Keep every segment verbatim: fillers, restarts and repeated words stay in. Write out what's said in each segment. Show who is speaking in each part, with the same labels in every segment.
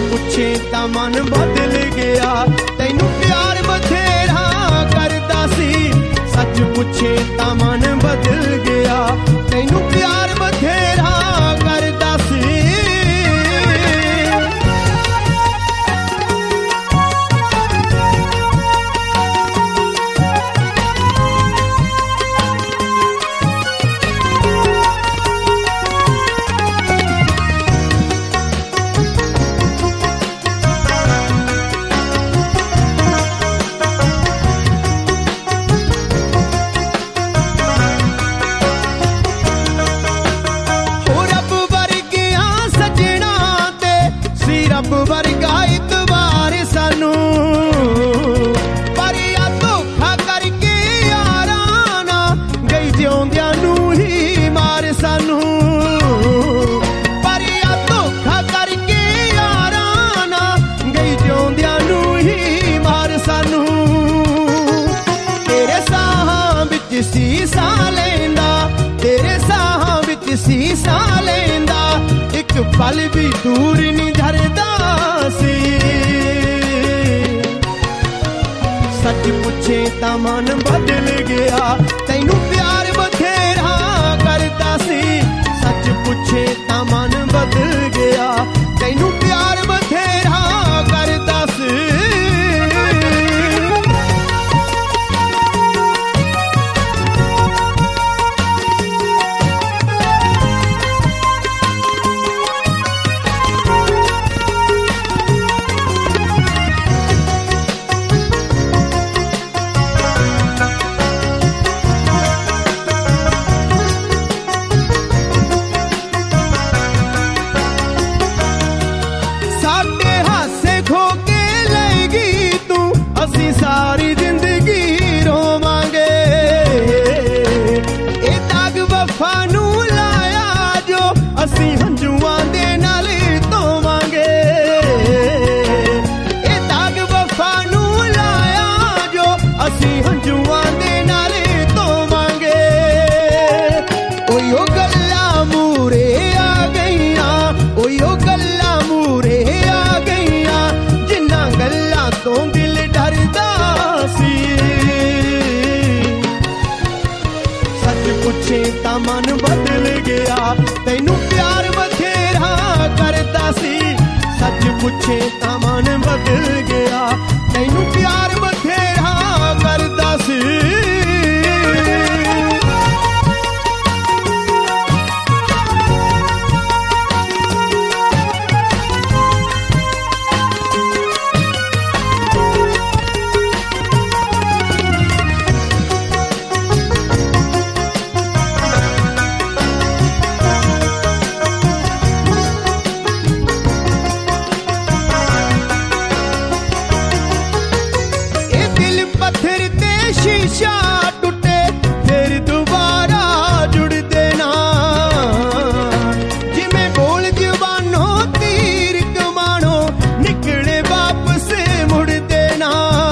Speaker 1: ਪੁੱਛੇ ਤਾਂ ਮਨ ਬਦਲ ਗਿਆ, ਤੈਨੂੰ ਪਿਆਰ ਬਥੇਰਾ ਕਰਦਾ ਸੀ। ਸੱਚ ਪੁੱਛੇ ਤਾਂ ਮਨ ਬਦਲ ਗਿਆ, ਤੈਨੂੰ ਪਿਆਰ ਬਥੇਰਾ ਕਰਦਾ ਸੀ। ਰੱਬ ਵਰਗਾ ਇਤਬਾਰ ਸਾਨੂੰ, ਪਰ ਆ ਧੋਖਾ ਕਰਕੇ ਯਾਰਾਂ ਨਾ ਗਈ ਜਿਉਂਦਿਆਂ ਨੂੰ ਹੀ ਮਾਰ ਸਾਨੂੰ। ਪਰ ਆ ਧੋਖਾ ਕਰਕੇ ਯਾਰਾਂ ਨਾ ਗਈ ਜਿਉਂਦਿਆਂ ਨੂੰ ਹੀ ਮਾਰ ਸਾਨੂੰ। ਤੇਰੇ ਸਾਹਾਂ ਵਿੱਚ ਸੀ ਸਾਹ ਲੈਂਦਾ, ਤੇਰੇ ਸਾਹਾਂ ਵਿੱਚ ਸੀ ਸਾਹ ਲੈਂਦਾ, ਇੱਕ ਪਲ ਵੀ ਦੂਰ ਨਹੀਂ ਧਰਦਾ ਸੀ। ਸੱਚ ਪੁੱਛੇ ਤਾਂ ਮਨ ਬਦਲ ਗਿਆ, ਤੈਨੂੰ ਪਿਆਰ ਬਥੇਰਾ ਕਰਦਾ ਸੀ। ਸੱਚ ਪੁੱਛੇ ਤਾਂ ਮਨ ਬਦਲ ਗਿਆ, ਤੈਨੂੰ ਪਿਆਰ ਬਥੇਰਾ ਕਰਦਾ ਸੀ। ਸਾਰੀ ਜ਼ਿੰਦਗੀ ਰੋਵਾਂਗੇ, ਇਹ ਦਾਗ ਵਫਾ ਨੂੰ ਲਾਇਆ ਜੋ ਅਸੀਂ ਹੰਝੂਆਂ ਦੇ ਨਾਲ ਧੋਵਾਂਗੇ। ਇਹ ਦਾਗ ਵਫਾ ਨੂੰ ਲਾਇਆ ਜੋ ਅਸੀਂ ਹੰਝੂਆਂ ਦੇ ਨਾਲ ਧੋਵਾਂਗੇ। ਓਏ ਓ ਗੱਲਾਂ ਮੂਰੇ ਆ ਗਈਆਂ, ਓਏ ਓ ਗੱਲਾਂ ਮੂਰੇ ਆ ਗਈਆਂ, ਜਿਨ੍ਹਾਂ ਗੱਲਾਂ ਤੋਂ ਦਿਲ ਡਰਦਾ ਸੀ। ਸੱਚ ਪੁੱਛੇ ਤਾਂ ਮਨ ਬਦਲ ਗਿਆ, ਤੈਨੂੰ ਪਿਆਰ ਬਥੇਰਾ ਕਰਦਾ ਸੀ। ਸੱਚ ਪੁੱਛੇ ਤਾਂ ਮਨ ਬਦਲ ਗਿਆ, ਤੈਨੂੰ ਪਿਆਰ ਬਥੇਰਾ ਕਰਦਾ ਸੀ। ਸ਼ੀਸ਼ਾ ਟੁੱਟੇ ਫਿਰ ਦੁਬਾਰਾ ਜੁੜਦੇ ਨਾ, ਜਿਵੇਂ ਬੋਲ ਜਵਾਨੋਂ ਤੀਰ ਕਮਾਣੋਂ ਨਿਕਲੇ ਵਾਪਸ ਮੁੜਦੇ ਨਾ।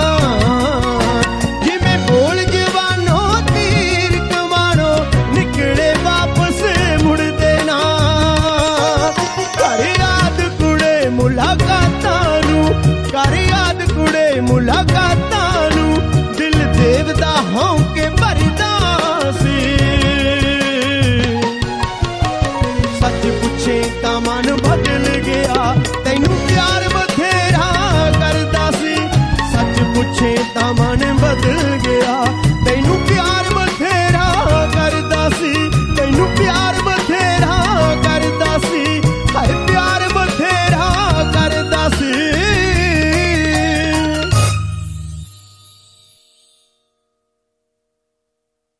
Speaker 1: ਜਿਵੇਂ ਬੋਲ ਜਵਾਨੋਂ ਤੀਰ ਕਮਾਣੋਂ ਨਿਕਲੇ ਵਾਪਸ ਮੁੜਦੇ ਨਾ। ਕਰ ਯਾਦ ਕੁੜੇ ਮੁਲਾਕਾਤਾਂ ਨੂੰ, ਕਰ ਯਾਦ ਕੁੜੇ ਮੁਲਾਕਾਤਾਂ ਨੂੰ, ਦਿਲ ਦੇਵਦਾ ਹੌਂਕੇ